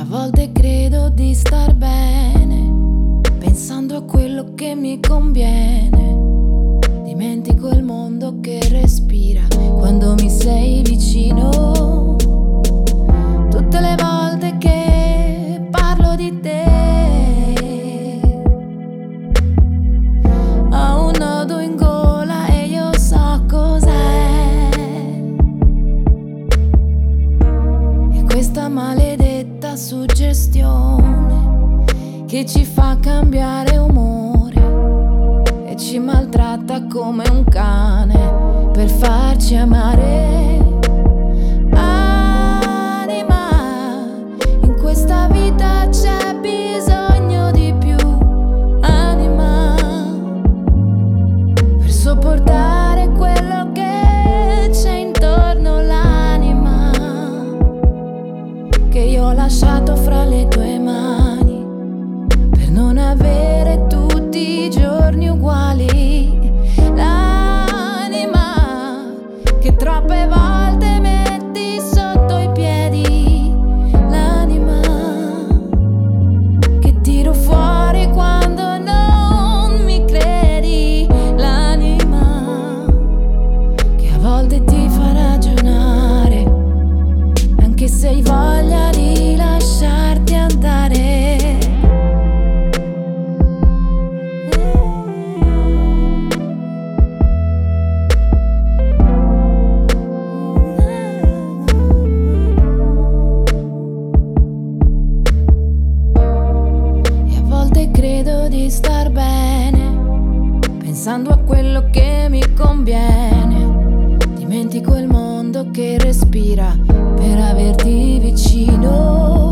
volte credo di star bene, pensando a quello che mi conviene. Dimentico il mondo che respira quando mi sei vicino. Tutte le volte che parlo di te ho un nodo in gola e io so cos'è. E questa maledetta suggestione che ci fa cambiare umore e ci maltratta come un cane per farci amare. Anima, in questa vita c'è bisogno di più. Anima, per sopportare quello che c'è intorno. L'anima che io ho lasciato fra le tue mani per non avere tutti i giorni uguali. L'anima che troppe volte metti sotto i piedi. L'anima che tiro fuori quando non mi credi. L'anima che a volte ti fa ragionare anche se hai voglia di lasciarti andare. E a volte credo di star bene, pensando a quello che mi conviene. Dimentico il mondo che respira per averti vicino.